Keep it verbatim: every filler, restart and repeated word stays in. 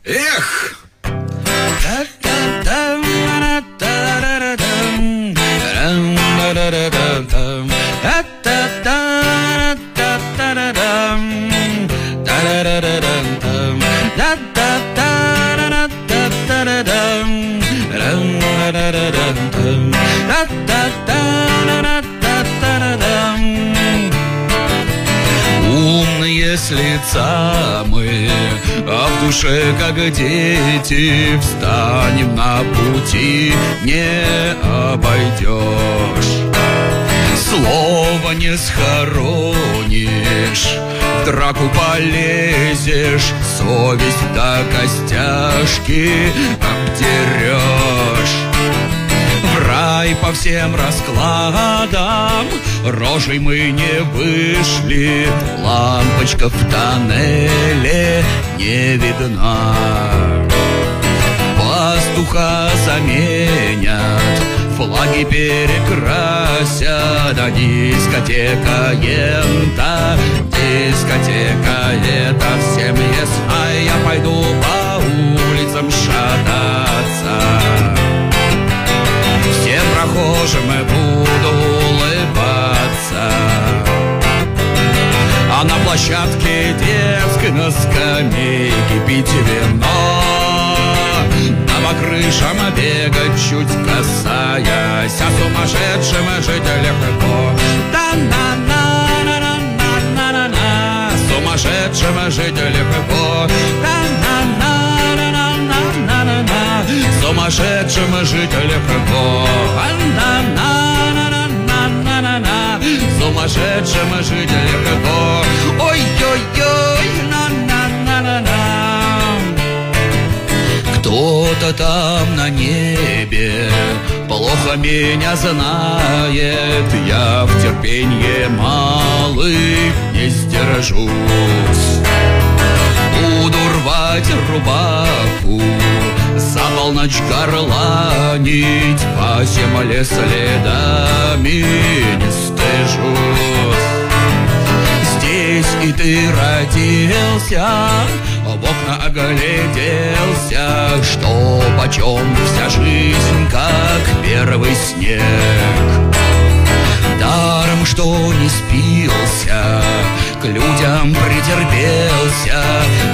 Эх! Умные с лица мы, а в душе, как дети, встанем на пути, не обойдешь. Слово не схоронишь, в драку полезешь, совесть до костяшки обдерешь. В рай по всем раскладам рожей мы не вышли, лампочка в тоннеле не видна. Пастуха заменят, флаги перекрасят, а дискотека ента, дискотека это всем ес, а я пойду по улицам шататься. Всем прохожим и буду улыбаться, а на площадке детской на скамейке пить вино, по крышам бегать чуть касаясь, а сумасшедшим жить легко. Да-на-на-на-на-на-на-на, сумасшедшим жить легко. Да-на-на-на-на-на-на-на, сумасшедшим жить легко. Да-на-на-на-на-на-на, сумасшедшим жить легко. Ой-ой-ой, на-на-на-на-на. Кто-то там на небе плохо меня знает, я в терпенье малый не сдержусь. Буду рвать рубаху, за полночь горланить, по земле следами не стыжусь. Здесь и ты родился, в окна огляделся, что почем вся жизнь, как первый снег. Даром, что не спился, к людям претерпелся,